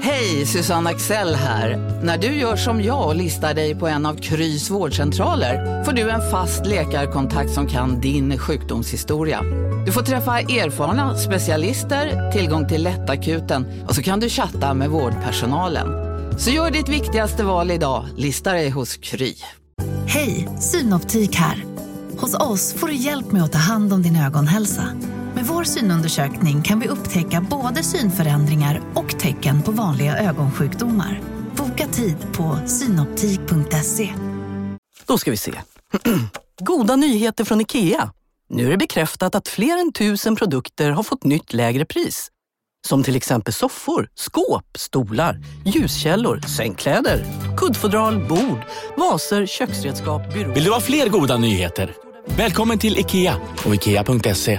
Hej, Susanne Axel här. När du gör som jag och listar dig på en av Krys vårdcentraler får du en fast läkarkontakt som kan din sjukdomshistoria. Du får träffa erfarna specialister, tillgång till lättakuten och så kan du chatta med vårdpersonalen. Så gör ditt viktigaste val idag, lista dig hos Kry. Hej, Synoptik här. Hos oss får du hjälp med att ta hand om din ögonhälsa. Med vår synundersökning kan vi upptäcka både synförändringar och tecken på vanliga ögonsjukdomar. Boka tid på synoptik.se. Då ska vi se. Goda nyheter från IKEA. Nu är det bekräftat att fler än 1000 produkter har fått nytt lägre pris. Som till exempel soffor, skåp, stolar, ljuskällor, sängkläder, kuddfodral, bord, vaser, köksredskap, byråer. Vill du ha fler goda nyheter? Välkommen till IKEA och IKEA.se.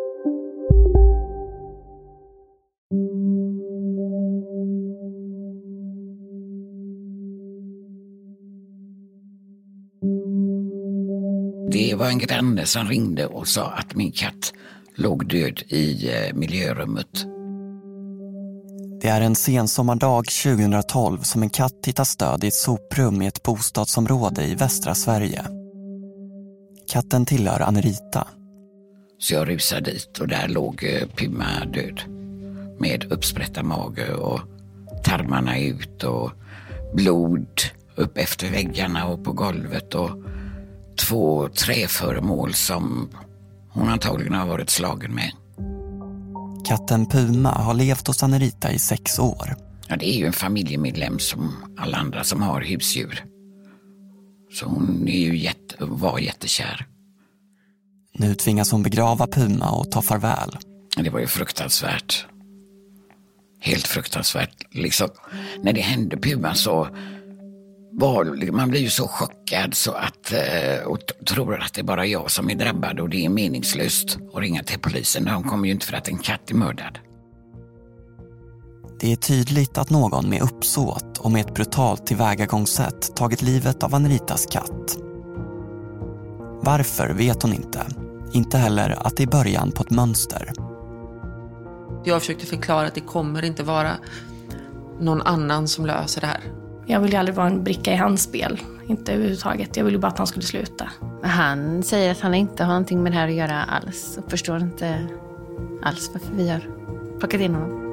Det var en granne som ringde och sa att min katt låg död i miljörummet. Det är en sensommardag 2012 som en katt hittas död i ett soprum i ett bostadsområde i västra Sverige. Katten tillhör Anrita. Så jag rusade dit och där låg Puma död. Med uppsprätta mage och tarmarna ut och blod upp efter väggarna och på golvet och 2 träföremål som hon antagligen har varit slagen med. Katten Puma har levt hos Anrita i 6 år. Ja, det är ju en familjemedlem som alla andra som har husdjur. Så hon är ju var jättekär. Nu tvingas hon begrava Puma och ta farväl. Det var ju fruktansvärt. Helt fruktansvärt. Liksom, när det hände Puma så man blir ju så chockad så att och tror att det är bara jag som är drabbad och det är meningslöst att ringa till polisen. De kommer ju inte för att en katt är mördad. Det är tydligt att någon med uppsåt och med ett brutalt tillvägagångssätt tagit livet av Anritas katt. Varför vet hon inte. Inte heller att det är början på ett mönster. Jag försökte förklara att det kommer inte vara någon annan som löser det här. Jag ville ju aldrig vara en bricka i hans spel. Inte överhuvudtaget. Jag ville bara att han skulle sluta. Han säger att han inte har någonting med det här att göra alls. Och förstår inte alls varför vi har plockat in honom.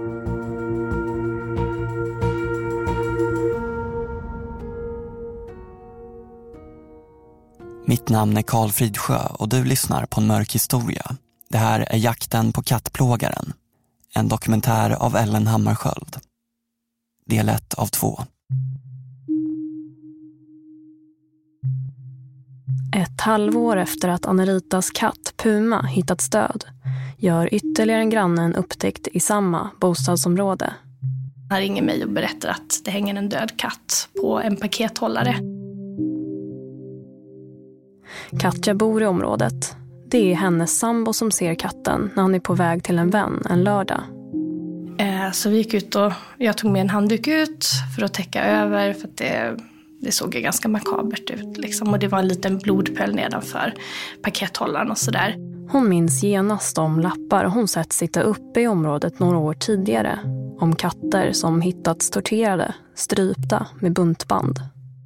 Mitt namn är Karl Fridsjö och du lyssnar på en mörk historia. Det här är Jakten på kattplågaren. En dokumentär av Ellen Hammarskjöld. Del 1 av 2. Ett halvår efter att Anritas katt Puma hittats död gör ytterligare en granne en upptäckt i samma bostadsområde. Han ringer mig och berättar att det hänger en död katt på en pakethållare. Katja bor i området. Det är hennes sambo som ser katten när han är på väg till en vän en lördag. Så vi gick ut och jag tog med en handduk ut för att täcka över för att det såg ju ganska makabert ut liksom. Och det var en liten blodpöl nedanför pakethållaren och sådär. Hon minns genast de lappar hon sett sitta uppe i området några år tidigare. Om katter som hittats torterade, strypta med buntband.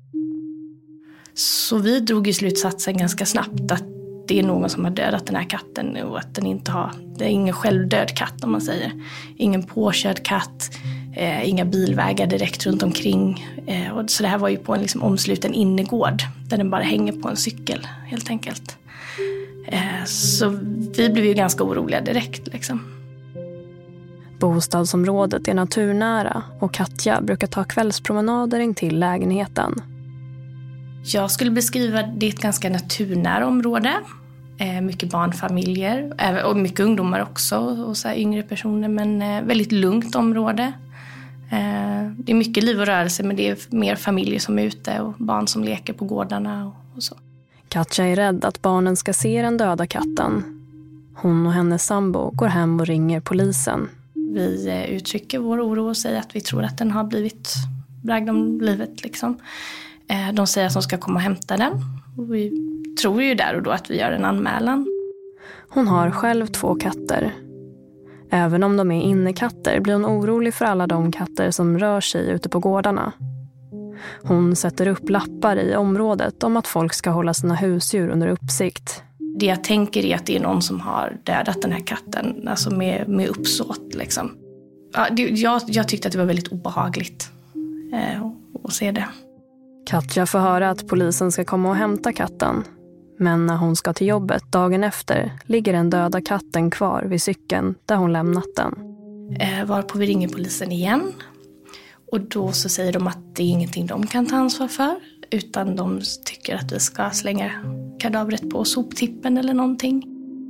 Så vi drog i slutsatsen ganska snabbt att det är någon som har dödat den här katten och att det är ingen självdöd katt om man säger. Ingen påkörd katt, inga bilvägar direkt runt omkring. Och så det här var ju på en liksom omsluten innergård där den bara hänger på en cykel helt enkelt. Så vi blev ju ganska oroliga direkt liksom. Bostadsområdet är naturnära och Katja brukar ta kvällspromenader in till lägenheten. Jag skulle beskriva det ett ganska naturnära område. Mycket barnfamiljer och mycket ungdomar också och så här yngre personer, men väldigt lugnt område. Det är mycket liv och rörelse, men det är mer familjer som är ute och barn som leker på gårdarna och så. Katja är rädd att barnen ska se den döda katten. Hon och hennes sambo går hem och ringer polisen. Vi uttrycker vår oro och säger att vi tror att den har blivit bragd om livet liksom. De säger att de ska komma och hämta den. Och vi tror ju där och då att vi gör en anmälan. Hon har själv 2 katter. Även om de är innekatter blir hon orolig för alla de katter som rör sig ute på gårdarna. Hon sätter upp lappar i området om att folk ska hålla sina husdjur under uppsikt. Det jag tänker är att det är någon som har dödat den här katten, alltså med uppsåt liksom. Ja, jag tyckte att det var väldigt obehagligt att se det. Katja får höra att polisen ska komma och hämta katten. Men när hon ska till jobbet dagen efter ligger den döda katten kvar vid cykeln där hon lämnat den. Varpå vi ringer polisen igen. Och då så säger de att det är ingenting de kan ta ansvar för. Utan de tycker att vi ska slänga kadavret på soptippen eller någonting.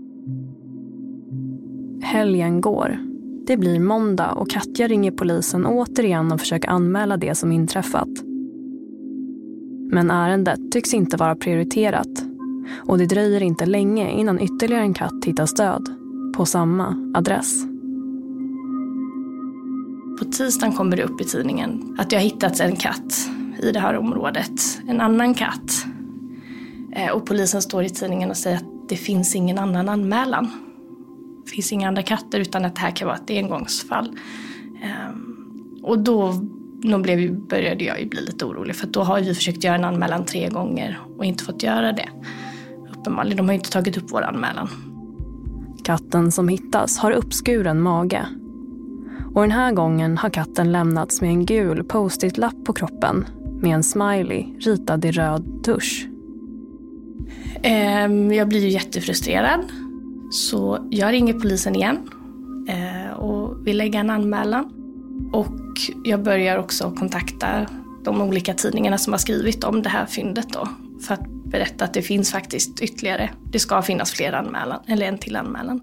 Helgen går. Det blir måndag och Katja ringer polisen återigen och försöker anmäla det som inträffat. Men ärendet tycks inte vara prioriterat. Och det dröjer inte länge innan ytterligare en katt hittas död på samma adress. På tisdagen kommer det upp i tidningen att jag har hittat en katt i det här området. En annan katt. Och polisen står i tidningen och säger att det finns ingen annan anmälan. Det finns inga andra katter utan att det här kan vara ett engångsfall. Och då började jag ju bli lite orolig. För då har vi försökt göra en anmälan 3 gånger och inte fått göra det. Uppenbarligen, de har inte tagit upp vår anmälan. Katten som hittas har uppskuren mage. Och den här gången har katten lämnats med en gul post-it-lapp på kroppen med en smiley ritad i röd tusch. Jag blir ju jättefrustrerad. Så jag ringer polisen igen och vill lägga en anmälan. Och jag börjar också kontakta de olika tidningarna som har skrivit om det här fyndet då. För att berätta att det finns faktiskt ytterligare. Det ska finnas fler anmälan, eller en till anmälan.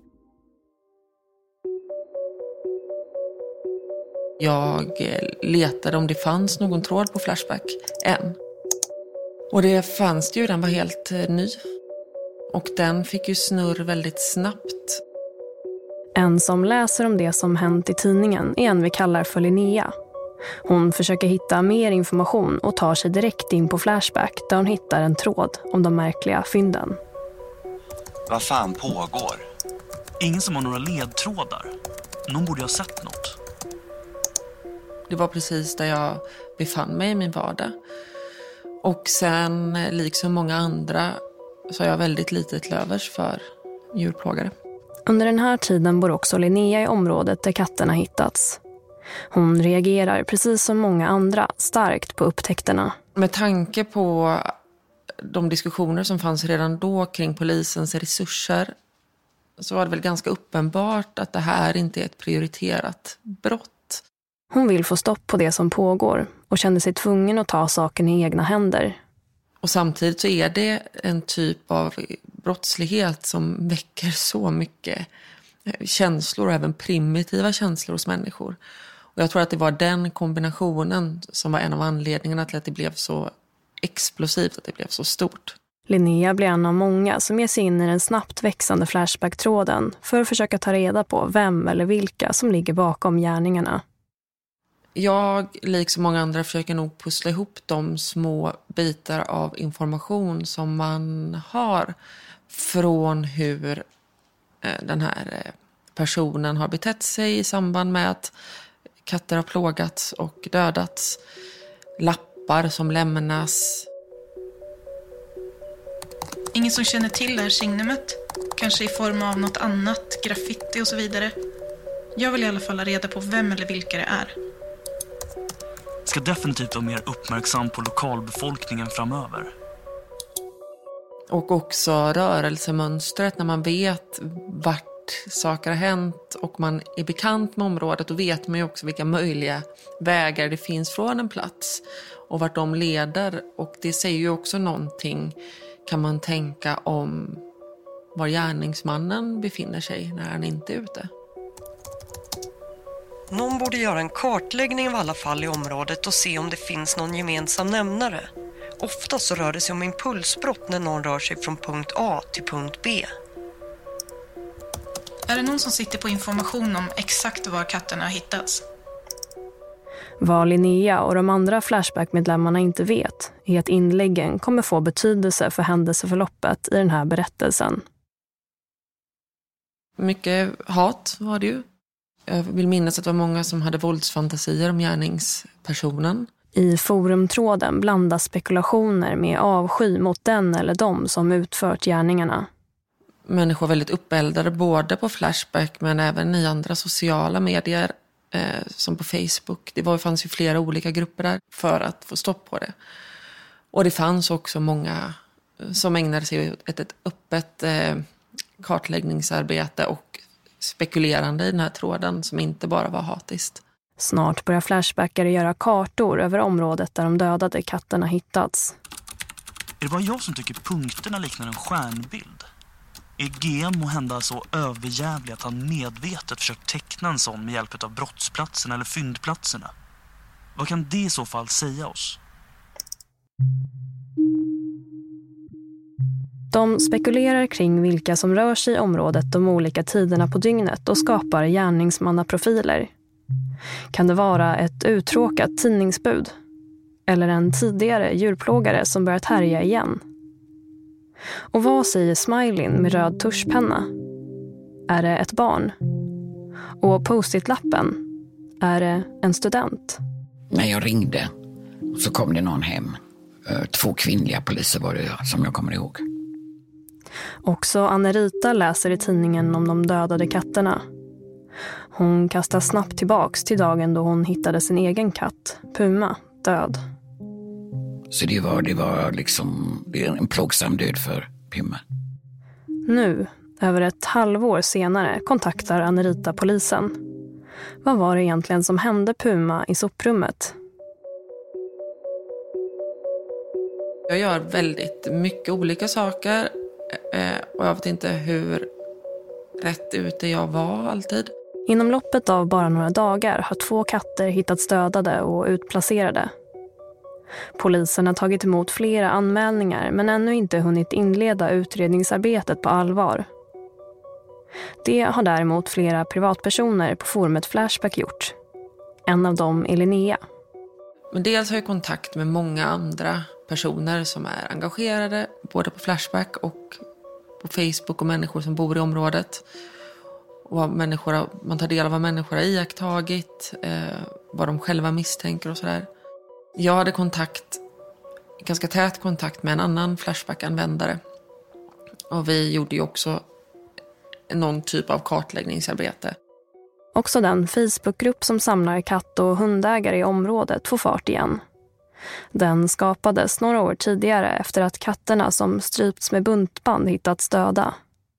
Jag letade om det fanns någon tråd på Flashback än. Och det fanns det ju, den var helt ny. Och den fick ju snurr väldigt snabbt. En som läser om det som hänt i tidningen är en vi kallar för Linnea. Hon försöker hitta mer information och tar sig direkt in på Flashback där hon hittar en tråd om de märkliga fynden. Vad fan pågår? Ingen som har några ledtrådar. Någon borde ha sett något. Det var precis där jag befann mig i min vardag. Och sen, liksom många andra, så har jag väldigt lite till övers för djurplågare. Under den här tiden bor också Linnea i området där katterna hittats. Hon reagerar precis som många andra starkt på upptäckterna. Med tanke på de diskussioner som fanns redan då kring polisens resurser så var det väl ganska uppenbart att det här inte är ett prioriterat brott. Hon vill få stopp på det som pågår och känner sig tvungen att ta saken i egna händer. Och samtidigt så är det en typ av brottslighet som väcker så mycket känslor och även primitiva känslor hos människor. Och jag tror att det var den kombinationen som var en av anledningarna till att det blev så explosivt, att det blev så stort. Linnea blir en av många som ger sig in i den snabbt växande Flashback-tråden för att försöka ta reda på vem eller vilka som ligger bakom gärningarna. Jag, liksom många andra, försöker nog pussla ihop de små bitar av information som man har från hur den här personen har betett sig i samband med att katter har plågats och dödats. Lappar som lämnas. Ingen som känner till det här signumet. Kanske i form av något annat, graffiti och så vidare. Jag vill i alla fall ha reda på vem eller vilka det är. Ska definitivt vara mer uppmärksam på lokalbefolkningen framöver. Och också rörelsemönstret när man vet vart saker har hänt och man är bekant med området, då vet man ju också vilka möjliga vägar det finns från en plats och vart de leder. Och det säger ju också någonting, kan man tänka, om var gärningsmannen befinner sig när han inte är ute. Någon borde göra en kartläggning av alla fall i området och se om det finns någon gemensam nämnare. Ofta så rör det sig om impulsbrott när någon rör sig från punkt A till punkt B. Är det någon som sitter på information om exakt var katterna har hittats? Vad Linnea och de andra Flashback-medlemmarna inte vet är att inläggen kommer få betydelse för händelseförloppet i den här berättelsen. Mycket hat var det ju. Jag vill minnas att det var många som hade våldsfantasier om gärningspersonen. I forumtråden blandas spekulationer med avsky mot den eller de som utfört gärningarna. Människor var väldigt uppeldade både på Flashback men även i andra sociala medier som på Facebook. Det fanns ju flera olika grupper där för att få stopp på det. Och det fanns också många som ägnade sig åt ett öppet kartläggningsarbete och spekulerande i den här tråden som inte bara var hatiskt. Snart börjar Flashbackare göra kartor över området där de dödade katterna hittats. Är det bara jag som tycker punkterna liknar en stjärnbild? Är GM och hända så överjävlig att han medvetet försökt teckna en sån med hjälp av brottsplatserna eller fyndplatserna? Vad kan det i så fall säga oss? De spekulerar kring vilka som rör sig i området de olika tiderna på dygnet och skapar gärningsmannaprofiler. Kan det vara ett uttråkat tidningsbud? Eller en tidigare djurplågare som börjat härja igen? Och vad säger Smileyn med röd tuschpenna? Är det ett barn? Och post-it-lappen? Är det en student? När jag ringde så kom det någon hem. 2 kvinnliga poliser var det som jag kommer ihåg. Också Anna-Rita läser i tidningen om de dödade katterna. Hon kastar snabbt tillbaks till dagen då hon hittade sin egen katt, Puma, död. Så det var liksom en plågsam död för Puma. Nu, över ett halvår senare, kontaktar Anna-Rita polisen. Vad var det egentligen som hände Puma i soprummet? Jag gör väldigt mycket olika saker och jag vet inte hur rätt ute jag var alltid. Inom loppet av bara några dagar har 2 katter hittats dödade och utplacerade. Polisen har tagit emot flera anmälningar men ännu inte hunnit inleda utredningsarbetet på allvar. Det har däremot flera privatpersoner på forumet Flashback gjort. En av dem är Linnea. Men dels har jag kontakt med många andra personer som är engagerade både på Flashback och på Facebook och människor som bor i området. Och man tar del av vad människor har iakttagit, vad de själva misstänker och sådär. Jag hade ganska tät kontakt med en annan Flashback-användare. Och vi gjorde ju också någon typ av kartläggningsarbete. Också den Facebookgrupp som samlar katt- och hundägare i området får fart igen. Den skapades några år tidigare efter att katterna som strypts med buntband hittats döda.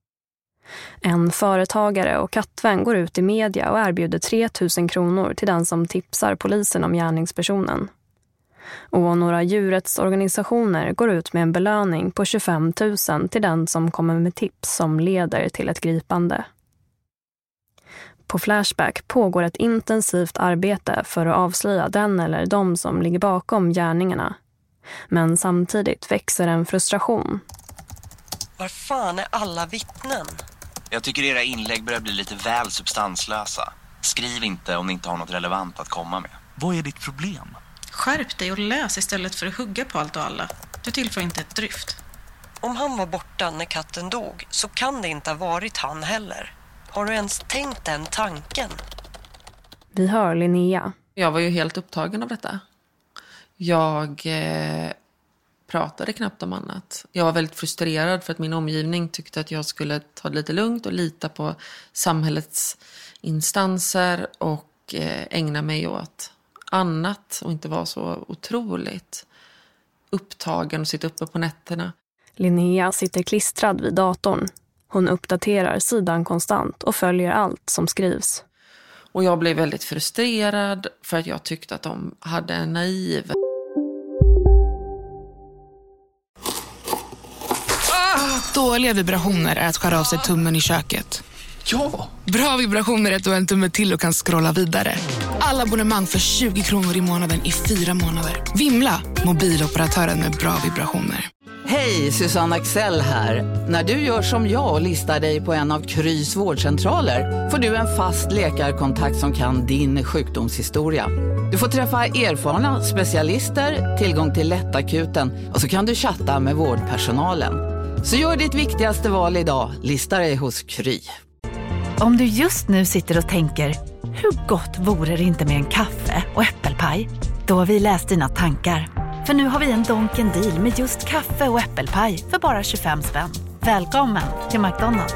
En företagare och kattvän går ut i media och erbjuder 3 000 kronor till den som tipsar polisen om gärningspersonen. Och några djurrättsorganisationer går ut med en belöning på 25 000 till den som kommer med tips som leder till ett gripande. På Flashback pågår ett intensivt arbete för att avslöja den eller de som ligger bakom gärningarna. Men samtidigt växer en frustration. Var fan är alla vittnen? Jag tycker era inlägg börjar bli lite väl substanslösa. Skriv inte om ni inte har något relevant att komma med. Vad är ditt problem? Skärp dig och läs istället för att hugga på allt och alla. Du tillför inte ett dryft. Om han var borta när katten dog så kan det inte ha varit han heller. Har du ens tänkt den tanken? Vi hör Linnea. Jag var ju helt upptagen av detta. Jag pratade knappt om annat. Jag var väldigt frustrerad för att min omgivning tyckte att jag skulle ta det lite lugnt och lita på samhällets instanser och ägna mig åt annat och inte vara så otroligt upptagen och sitta uppe på nätterna. Linnea sitter klistrad vid datorn. Hon uppdaterar sidan konstant och följer allt som skrivs. Och jag blev väldigt frustrerad för att jag tyckte att de hade en naiv... Dåliga vibrationer är att skära av sig tummen i köket. Ja! Bra vibrationer är att du har en tumme till och kan scrolla vidare. Alla abonnemang för 20 kronor i månaden i 4 månader. Vimla! Mobiloperatören med bra vibrationer. Hej, Susanne Axel här. När du gör som jag och listar dig på en av Krys vårdcentraler får du en fast läkarkontakt som kan din sjukdomshistoria. Du får träffa erfarna specialister, tillgång till lättakuten och så kan du chatta med vårdpersonalen. Så gör ditt viktigaste val idag, lista dig hos Kry. Om du just nu sitter och tänker, Hur gott vore det inte med en kaffe och äppelpaj? Då har vi läst dina tankar. För nu har vi en Donken deal med just kaffe och äppelpaj för bara 25 spänn. Välkommen till McDonald's.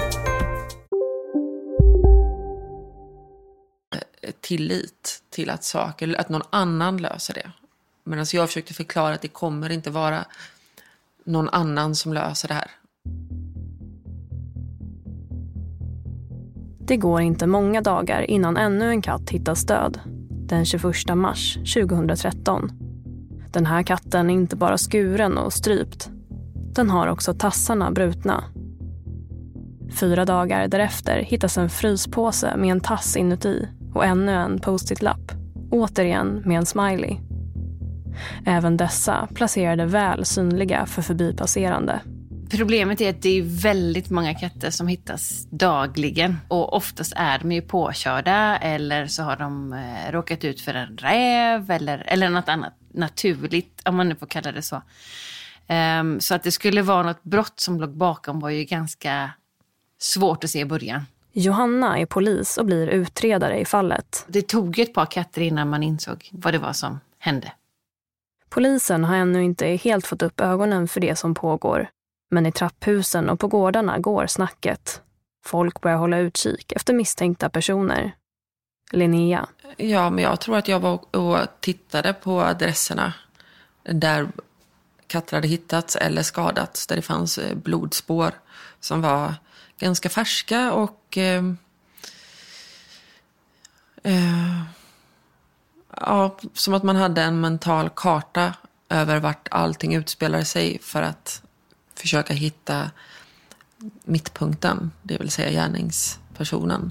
Tillit till att någon annan löser det. Medan jag försökte förklara att det kommer inte vara någon annan som löser det här. Det går inte många dagar innan ännu en katt hittas död. Den 21 mars 2013. Den här katten är inte bara skuren och strypt. Den har också tassarna brutna. 4 dagar därefter hittas en fryspåse med en tass inuti och ännu en post-it-lapp. Återigen med en smiley. Även dessa placerade väl synliga för förbipasserande. Problemet är att det är väldigt många katter som hittas dagligen. Och oftast är de ju påkörda eller så har de råkat ut för en räv eller något annat naturligt, om man nu får kalla det så. Så att det skulle vara något brott som låg bakom var ju ganska svårt att se i början. Johanna är polis och blir utredare i fallet. Det tog ett par katter innan man insåg vad det var som hände. Polisen har ännu inte helt fått upp ögonen för det som pågår. Men i trapphusen och på gårdarna går snacket. Folk börjar hålla utkik efter misstänkta personer. Linnea. Ja, men jag tror att jag var och tittade på adresserna där katter hade hittats eller skadats. Där det fanns blodspår som var ganska färska och som att man hade en mental karta över vart allting utspelade sig för att försöka hitta mittpunkten, det vill säga gärningspersonen.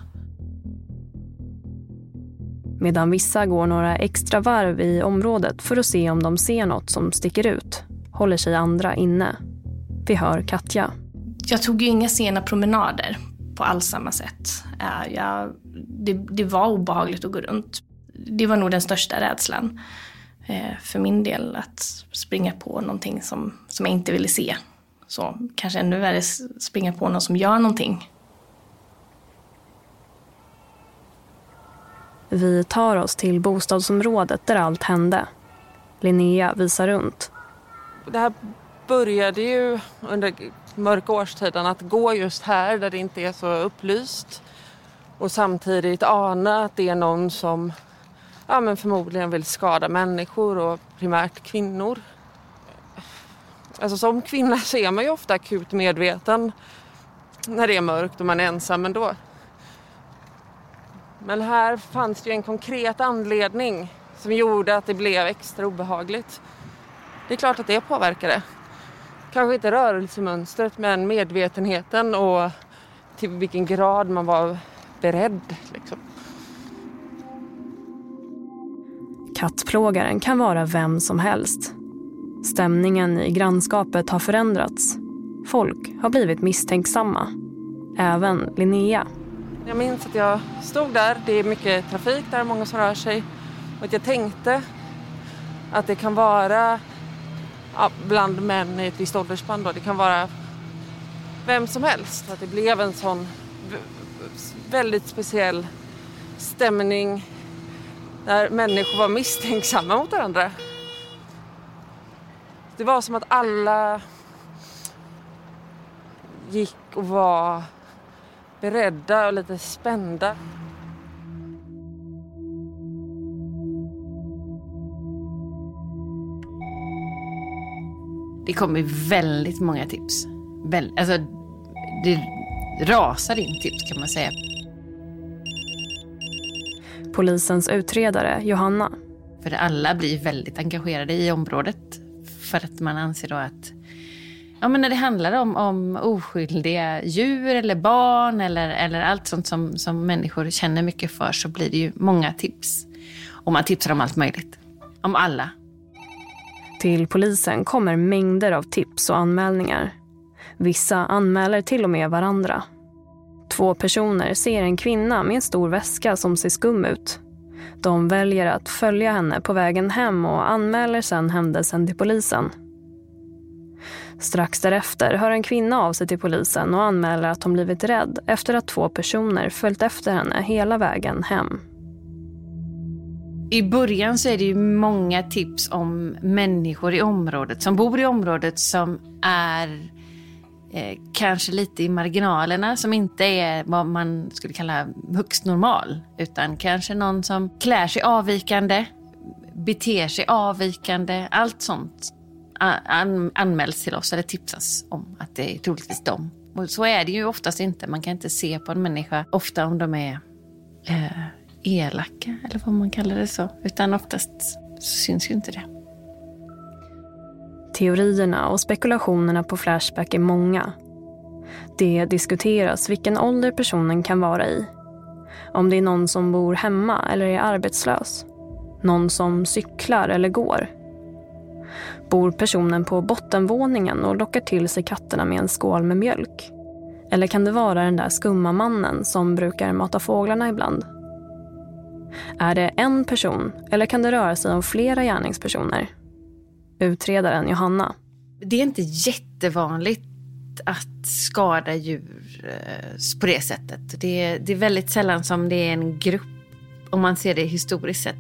Medan vissa går några extra varv i området för att se om de ser något som sticker ut, håller sig andra inne. Vi hör Katja. Jag tog ju inga sena promenader på alls samma sätt. Det var obehagligt att gå runt. Det var nog den största rädslan för min del, att springa på någonting som jag inte ville se. Så kanske ännu värre springa på någon som gör någonting. Vi tar oss till bostadsområdet där allt hände. Linnea visar runt. Det här började ju under mörka årstiden att gå just här där det inte är så upplyst. Och samtidigt ana att det är någon som men förmodligen vill skada människor och primärt kvinnor. Alltså som kvinna så är man ju ofta akut medveten när det är mörkt och man är ensam ändå. Men här fanns det ju en konkret anledning som gjorde att det blev extra obehagligt. Det är klart att det påverkade. Kanske inte rörelsemönstret men medvetenheten och till vilken grad man var beredd liksom. Kattplågaren kan vara vem som helst. Stämningen i grannskapet har förändrats. Folk har blivit misstänksamma. Även Linnea. Jag minns att jag stod där. Det är mycket trafik där, många som rör sig. Och att jag tänkte att det kan vara bland män i ett visst åldersspann. Det kan vara vem som helst. Att det blev en sån väldigt speciell stämning där människor var misstänksamma mot varandra. Det var som att alla gick och var beredda och lite spända. Det kommer väldigt många tips. Alltså, det rasar in tips kan man säga. Polisens utredare, Johanna. För alla blir väldigt engagerade i området. För att man anser då att men när det handlar om oskyldiga djur eller barn eller allt sånt som människor känner mycket för, så blir det ju många tips. Och man tipsar om allt möjligt. Om alla. Till polisen kommer mängder av tips och anmälningar. Vissa anmäler till och med varandra. 2 personer ser en kvinna med en stor väska som ser skum ut. De väljer att följa henne på vägen hem och anmäler sedan händelsen till polisen. Strax därefter hör en kvinna av sig till polisen och anmäler att hon blivit rädd efter att 2 personer följt efter henne hela vägen hem. I början så är det ju många tips om människor i området som bor i området som är kanske lite i marginalerna, som inte är vad man skulle kalla högst normal, utan kanske någon som klär sig avvikande, beter sig avvikande, allt sånt anmäls till oss eller tipsas om att det är troligtvis dem. Och så är det ju oftast inte. Man kan inte se på en människa ofta om de är elaka eller vad man kallar det så. Utan oftast så syns ju inte det. Teorierna och spekulationerna på Flashback är många. Det diskuteras vilken ålder personen kan vara i. Om det är någon som bor hemma eller är arbetslös. Någon som cyklar eller går. Bor personen på bottenvåningen och lockar till sig katterna med en skål med mjölk? Eller kan det vara den där skumma mannen som brukar mata fåglarna ibland? Är det en person eller kan det röra sig om flera gärningspersoner? Utredaren Johanna. Det är inte jättevanligt att skada djur på det sättet. Det är väldigt sällan som det är en grupp, om man ser det historiskt sett.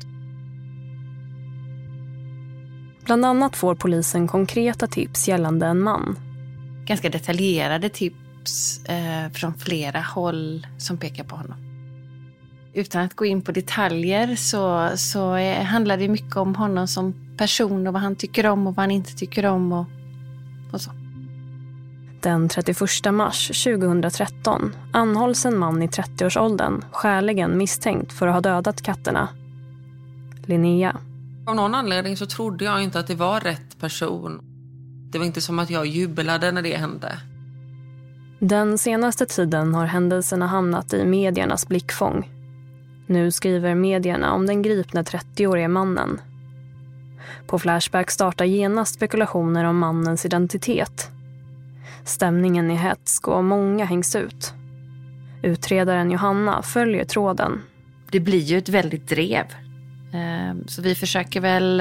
Bland annat får polisen konkreta tips gällande en man. Ganska detaljerade tips från flera håll som pekar på honom. Utan att gå in på detaljer så handlar det mycket om honom som person och vad han tycker om och vad han inte tycker om och så. Den 31 mars 2013 anhålls en man i 30-årsåldern skäligen misstänkt för att ha dödat katterna. Linnea. Av någon anledning så trodde jag inte att det var rätt person. Det var inte som att jag jublade när det hände. Den senaste tiden har händelserna hamnat i mediernas blickfång. Nu skriver medierna om den gripna 30-åriga mannen. På Flashback startar genast spekulationer om mannens identitet. Stämningen är hätsk och många hängs ut. Utredaren Johanna följer tråden. Det blir ju ett väldigt drev. Så vi försöker väl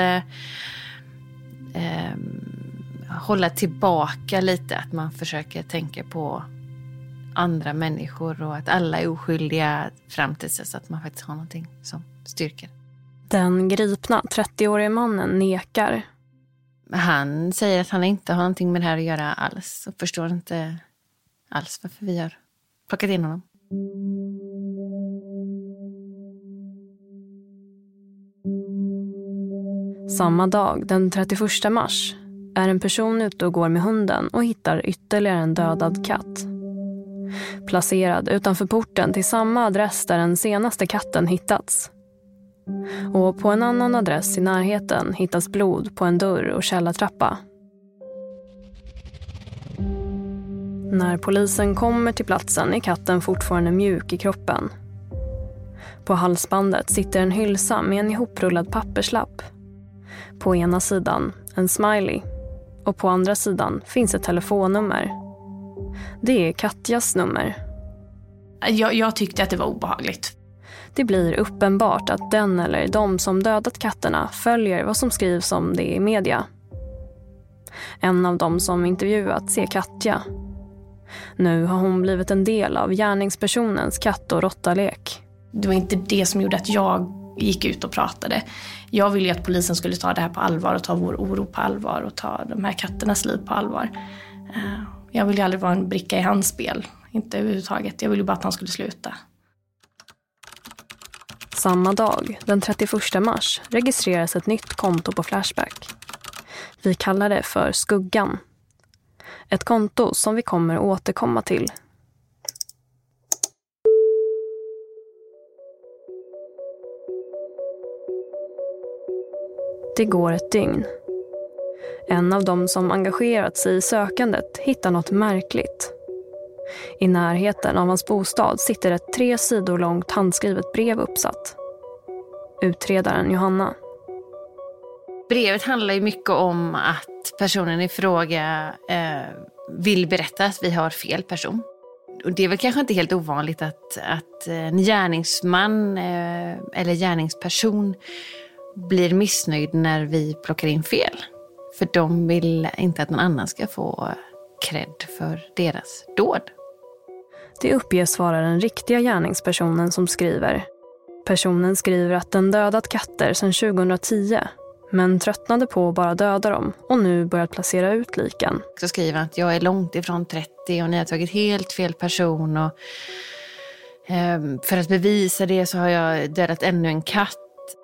hålla tillbaka lite. Att man försöker tänka på andra människor och att alla är oskyldiga fram till så att man faktiskt har någonting som styrker. Den gripna 30-åriga mannen nekar. Han säger att han inte har någonting med det här att göra alls och förstår inte alls varför vi har plockat in honom. Samma dag, den 31 mars, är en person ute och går med hunden och hittar ytterligare en dödad katt. Placerad utanför porten till samma adress där den senaste katten hittats. Och på en annan adress i närheten hittas blod på en dörr och källartrappa. När polisen kommer till platsen är katten fortfarande mjuk i kroppen. På halsbandet sitter en hylsa med en ihoprullad papperslapp. På ena sidan en smiley och på andra sidan finns ett telefonnummer. Det är Katjas nummer. Jag tyckte att det var obehagligt. Det blir uppenbart att den eller de som dödat katterna följer vad som skrivs om det i media. En av dem som intervjuats är Katja. Nu har hon blivit en del av gärningspersonens katt- och råttalek. Det var inte det som gjorde att jag gick ut och pratade. Jag ville ju att polisen skulle ta det här på allvar och ta vår oro på allvar och ta de här katternas liv på allvar. Jag ville ju aldrig vara en bricka i hans spel. Inte överhuvudtaget. Jag ville ju bara att han skulle sluta. Samma dag, den 31 mars, registreras ett nytt konto på Flashback. Vi kallar det för Skuggan. Ett konto som vi kommer återkomma till. Det går ett dygn. En av dem som engagerat sig i sökandet hittar något märkligt. I närheten av hans bostad sitter ett 3 sidor långt handskrivet brev uppsatt. Utredaren Johanna. Brevet handlar ju mycket om att personen i fråga vill berätta att vi har fel person. Och det är väl kanske inte helt ovanligt att en gärningsman eller gärningsperson blir missnöjd när vi plockar in fel. För de vill inte att någon annan ska få cred för deras dåd. Det uppges vara den riktiga gärningspersonen som skriver. Personen skriver att den dödat katter sedan 2010, men tröttnade på att bara döda dem och nu börjat placera ut liken. Så skriver han att jag är långt ifrån 30 och ni har tagit helt fel person. Och, för att bevisa det så har jag dödat ännu en katt.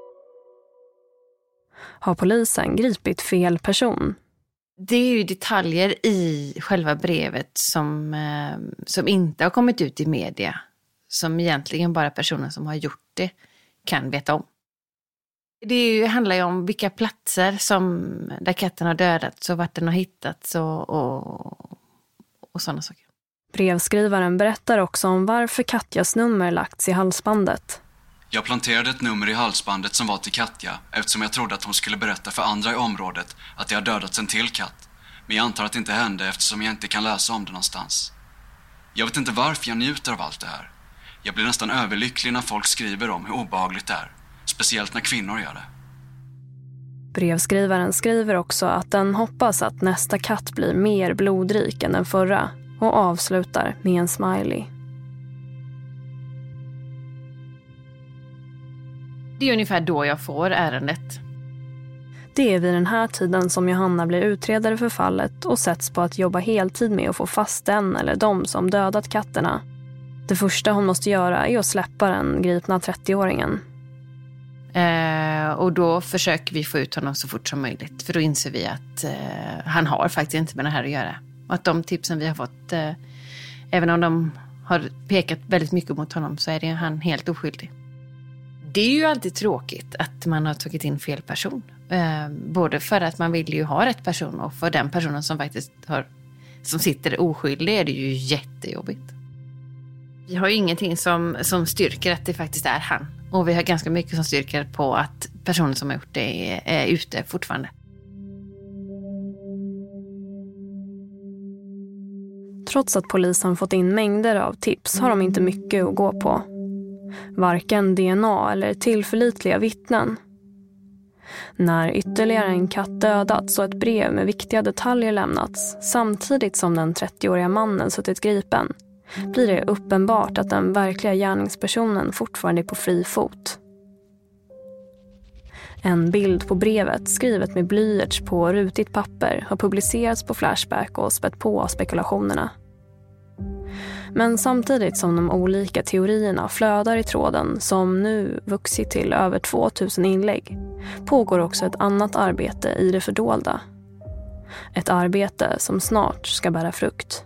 Har polisen gripit fel person? Det är ju detaljer i själva brevet som inte har kommit ut i media. Som egentligen bara personen som har gjort det kan veta om. Det handlar ju om vilka platser där katten har dödats och vart den har hittats och sådana saker. Brevskrivaren berättar också om varför Katjas nummer lagts i halsbandet. Jag planterade ett nummer i halsbandet som var till Katja eftersom jag trodde att hon skulle berätta för andra i området att det har dödats en till katt. Men jag antar att det inte hände eftersom jag inte kan läsa om det någonstans. Jag vet inte varför jag njuter av allt det här. Jag blir nästan överlycklig när folk skriver om hur obehagligt det är. Speciellt när kvinnor gör det. Brevskrivaren skriver också att den hoppas att nästa katt blir mer blodrik än den förra och avslutar med en smiley. Det är ungefär då jag får ärendet. Det är vid den här tiden som Johanna blir utredare för fallet och sätts på att jobba heltid med att få fast den eller de som dödat katterna. Det första hon måste göra är att släppa den gripna 30-åringen. Och då försöker vi få ut honom så fort som möjligt. För då inser vi att han har faktiskt inte med det här att göra. Och att de tipsen vi har fått, även om de har pekat väldigt mycket mot honom, så är han helt oskyldig. Det är ju alltid tråkigt att man har tagit in fel person. Både för att man vill ju ha rätt person och för den personen som faktiskt som sitter oskyldig är det ju jättejobbigt. Vi har ju ingenting som styrker att det faktiskt är han. Och vi har ganska mycket som styrker på att personen som har gjort det är ute fortfarande. Trots att polisen fått in mängder av tips har de inte mycket att gå på. Varken DNA eller tillförlitliga vittnen. När ytterligare en katt dödats och ett brev med viktiga detaljer lämnats samtidigt som den 30-åriga mannen suttit gripen blir det uppenbart att den verkliga gärningspersonen fortfarande är på fri fot. En bild på brevet skrivet med blyerts på rutigt papper har publicerats på Flashback och spett på spekulationerna. Men samtidigt som de olika teorierna flödar i tråden som nu vuxit till över 2000 inlägg pågår också ett annat arbete i det fördolda. Ett arbete som snart ska bära frukt.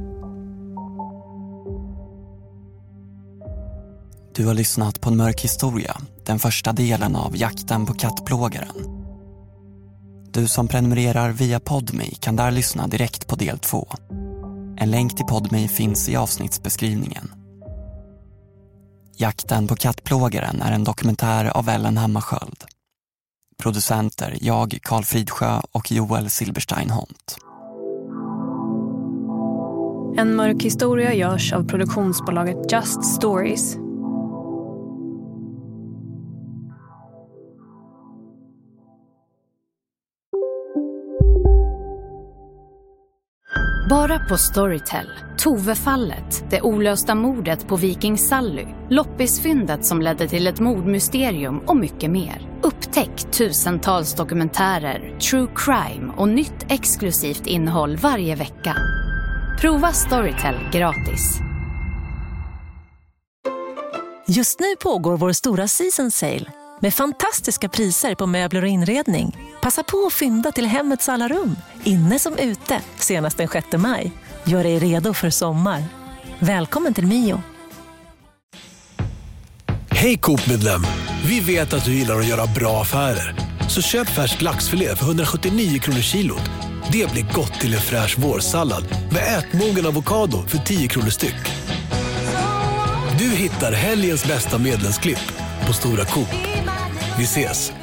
Du har lyssnat på En mörk historia, den första delen av Jakten på kattplågaren. Du som prenumererar via Podme kan där lyssna direkt på del 2. En länk till Podme finns i avsnittsbeskrivningen. Jakten på kattplågaren är en dokumentär av Ellen Hammarskjöld. Producenter jag, Carl Fridsjö och Joel Silberstein-Hont. En mörk historia görs av produktionsbolaget Just Stories. Bara på Storytel. Tove-fallet, det olösta mordet på Viking Sally, loppisfyndet som ledde till ett mordmysterium och mycket mer. Upptäck tusentals dokumentärer, true crime och nytt exklusivt innehåll varje vecka. Prova Storytel gratis. Just nu pågår vår stora season sale med fantastiska priser på möbler och inredning. Passa på att fynda till hemmets alla rum, inne som ute, senast den 6 maj. Gör dig redo för sommar. Välkommen till Mio. Hej Coop-medlem! Vi vet att du gillar att göra bra affärer. Så köp färsk laxfilé för 179 kronor kilot. Det blir gott till en fräsch vårsallad med ätmogen avokado för 10 kronor styck. Du hittar helgens bästa medlemsklipp på Stora Coop. Vi ses!